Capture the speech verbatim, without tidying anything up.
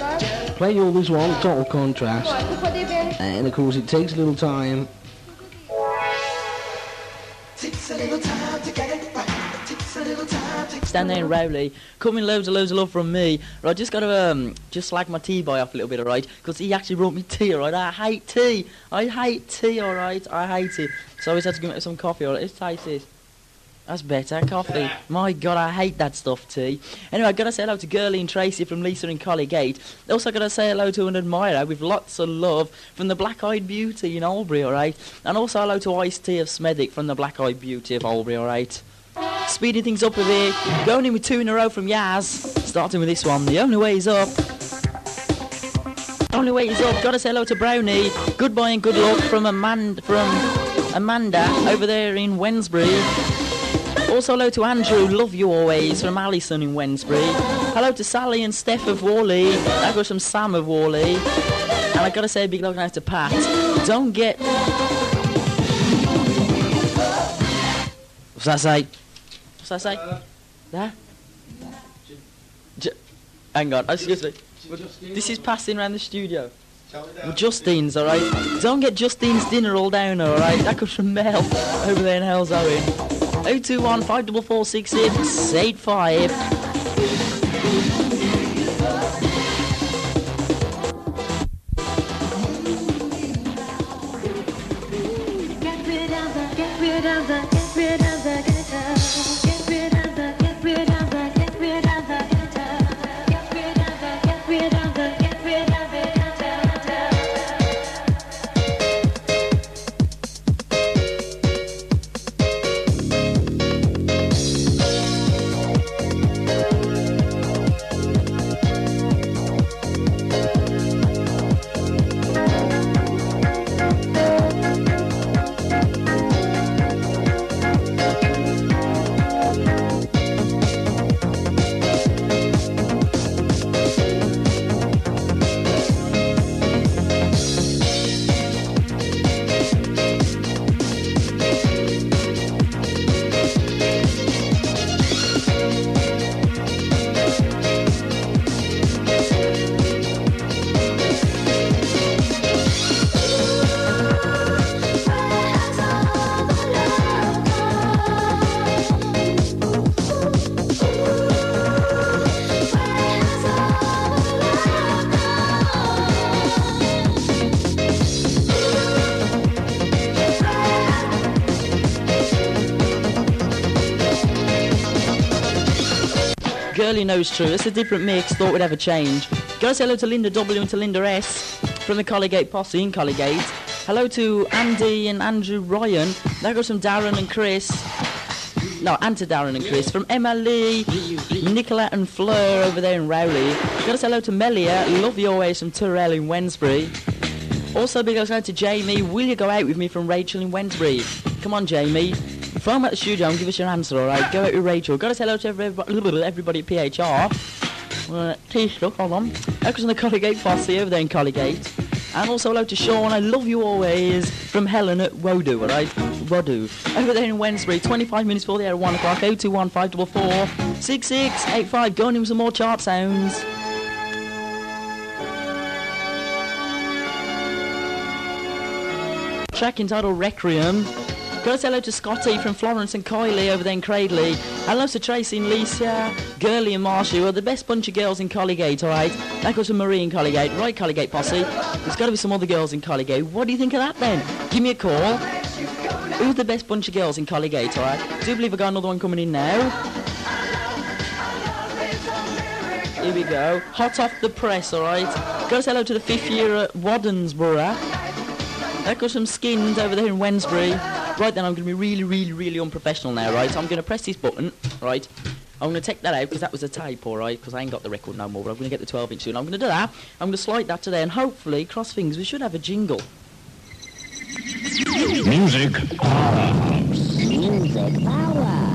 Play all this one, total contrast. And of course it takes a little time. Takes a little time to get it right. Takes a little time to Stand there in Rowley, coming loads and loads of love from me. Right, just got to um, just slag my tea boy off a little bit, alright? Because he actually brought me tea, alright? I hate tea. I hate tea, alright? I hate it. So I always had to give me some coffee, alright? Let's taste this. That's better, coffee. My God, I hate that stuff, tea. Anyway, I got to say hello to Girlie and Tracy from Lisa and Colligate. Also got to say hello to an admirer with lots of love from the Black Eyed Beauty in Albury, alright? And also hello to Ice Tea of Smethwick from the Black Eyed Beauty of Albury, alright? Speeding things up a bit, going in with two in a row from Yaz. Starting with this one, The Only Way Is Up. Only Way Is Up. Got to say hello to Brownie. Goodbye and good luck from Amanda, from Amanda over there in Wednesbury. Also hello to Andrew, love you always, from Alison in Wednesbury. Hello to Sally and Steph of Worley. That goes from Sam of Worley. And I got to say a big love out to Pat. Don't get... What's that say? What's that say? Uh, there? J- Hang on, excuse me. This is passing around the studio. Well, Justine's, alright? Don't get Justine's dinner all down, alright? That comes from Mel over there in Hell's Owen. oh two one, five four four, six six eight five. Get rid of the, get rid of the, get rid of the ghetto. Get rid of the, get rid of the, get rid of the ghetto. Get rid of the, get rid of the, get rid of the ghetto. Girlie knows true. It's a different mix. Thought we'd have a change. Go say hello to Linda W and to Linda S from the Colligate Posse in Colligate. Hello to Andy and Andrew Ryan. That goes from Darren and Chris. No, and to Darren and Chris. From Emma Lee, Nicola and Fleur over there in Rowley. Got to say hello to Melia. Love you always from Turrell in Wednesbury. Also big hello to Jamie. Will you go out with me from Rachel in Wednesbury? Come on, Jamie. Phone at the studio and give us your answer, alright? Go out with Rachel. Got to say hello to everybody, everybody at P H R. Uh, T-Stuck, hold on. Echoes on the Colligate Posse over there in Colligate. And also hello to Sean. I love you always from Helen at Wodu, alright? Wodu. Over there in Wednesbury. twenty-five minutes before the hour, one o'clock. oh two one, five four four, six six eight five. Going in with some more chart sounds. Track entitled Requiem. Got to say hello to Scotty from Florence and Kylie over there in Cradley. Hello to Tracy and Lisa, Girlie and Marsha, who are the best bunch of girls in Colligate, alright? That goes to Marie in Colligate. Right, Colligate Posse. There's got to be some other girls in Colligate. What do you think of that then? Give me a call. Who's the best bunch of girls in Colligate, alright? Do believe I got another one coming in now. Here we go. Hot off the press, alright? Got to say hello to the fifth year at Waddensborough. That goes from Skins over there in Wednesbury. Right then, I'm going to be really, really, really unprofessional now, right? I'm going to press this button, right? I'm going to take that out because that was a tape, all right? Because I ain't got the record no more, but I'm going to get the twelve inch soon. I'm going to do that. I'm going to slide that to there, and hopefully, cross fingers, we should have a jingle. Music power. Music power.